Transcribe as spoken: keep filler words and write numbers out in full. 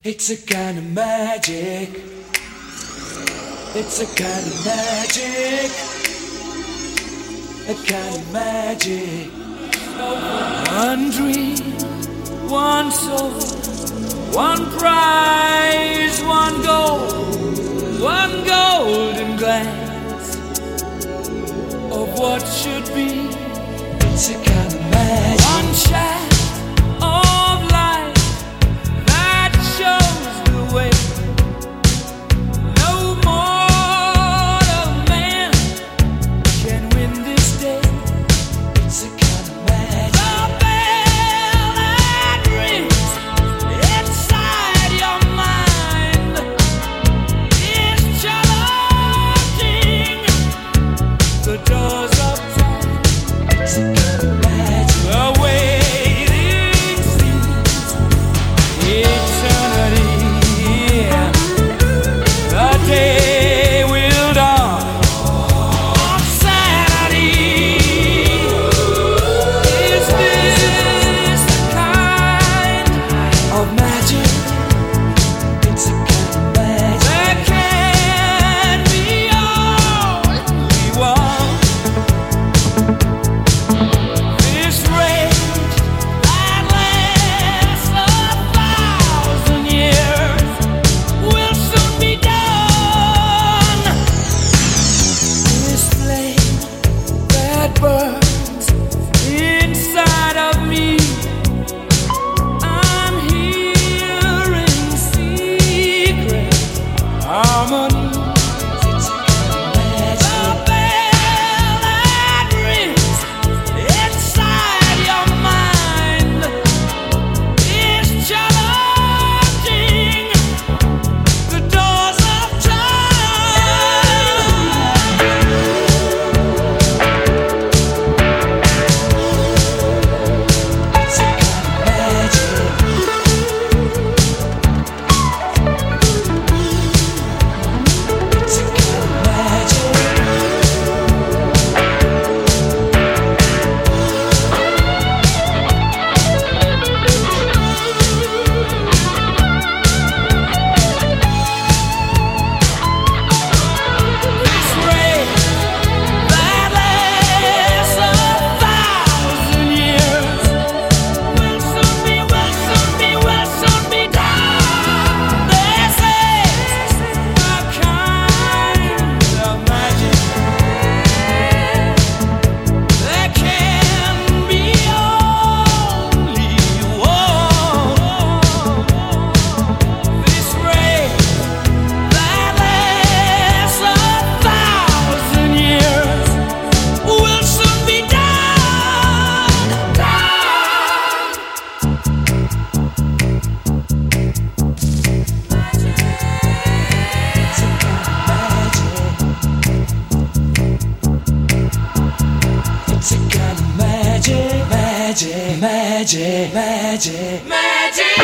It's a kind of magic. It's a kind of magic. A kind of magic. One dream, one soul, one prize, one goal, one golden glance of what should be. It's a kind of magic. One shaft of light that shows the way. No mortal man can win this day. It's a kind of magic. The bell that rings inside your mind is challenging the doors of time. It's a kind of magic. The waiting seems eternity. The day will dawn on Saturday. Is this the kind of magic? It's a kind of magic. There can be only one. This rage that lasts a thousand years will soon be done. This flame that burns inside of me, I'm hearing secret harmonies. It's a kind of magic. The bell that rings inside your mind is challenging the doors of time. It's a kind of magic. It's a kind of magic. This rain that lasts a thousand years will soon be, will soon be, will soon be done. This is a kind of magic. There can be only one. This rain that lasts a thousand years will soon be done. It's a kind of magic. It's a kind of magic, magic, magic, magic, magic.